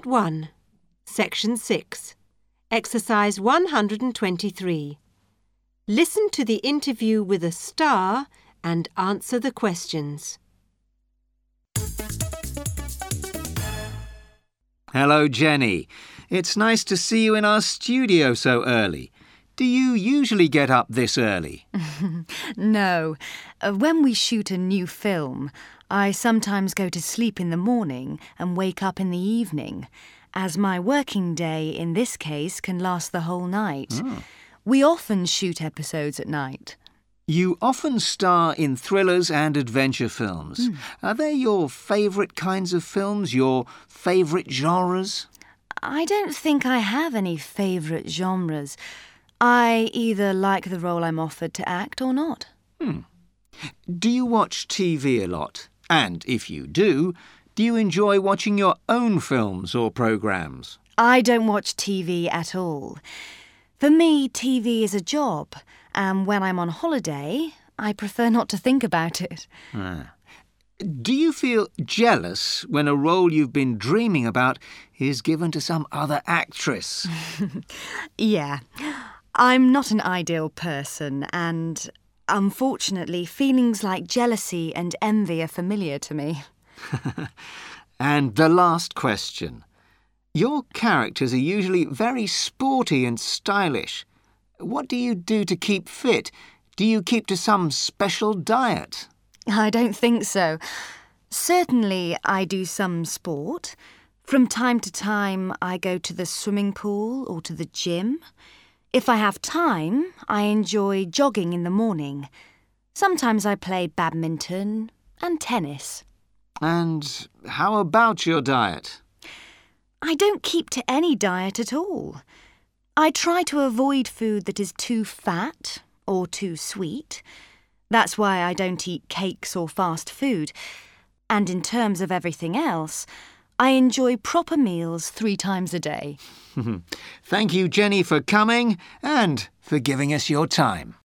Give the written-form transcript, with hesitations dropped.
Unit 1, Section 6, Exercise 123. Listen to the interview with a star and answer the questions. Hello, Jenny. It's nice to see you in our studio so early. Do you usually get up this early? No. When we shoot a new film, I sometimes go to sleep in the morning and wake up in the evening, as my working day in this case can last the whole night. Oh. We often shoot episodes at night. You often star in thrillers and adventure films. Are they your favourite kinds of films, your favourite genres? I don't think I have any favourite genres. I either like the role I'm offered to act or not. Do you watch TV a lot? And if you do you enjoy watching your own films or programmes? I don't watch TV at all. For me, TV is a job, and when I'm on holiday, I prefer not to think about it. Do you feel jealous when a role you've been dreaming about is given to some other actress? Yeah. I'm not an ideal person, and unfortunately, feelings like jealousy and envy are familiar to me. And the last question. Your characters are usually very sporty and stylish. What do you do to keep fit? Do you keep to some special diet? I don't think so. Certainly, I do some sport. From time to time, I go to the swimming pool or to the gym. If I have time, I enjoy jogging in the morning. Sometimes I play badminton and tennis. And how about your diet? I don't keep to any diet at all. I try to avoid food that is too fat or too sweet. That's why I don't eat cakes or fast food. And in terms of everything else, I enjoy proper meals 3 times a day. Thank you, Jenny, for coming and for giving us your time.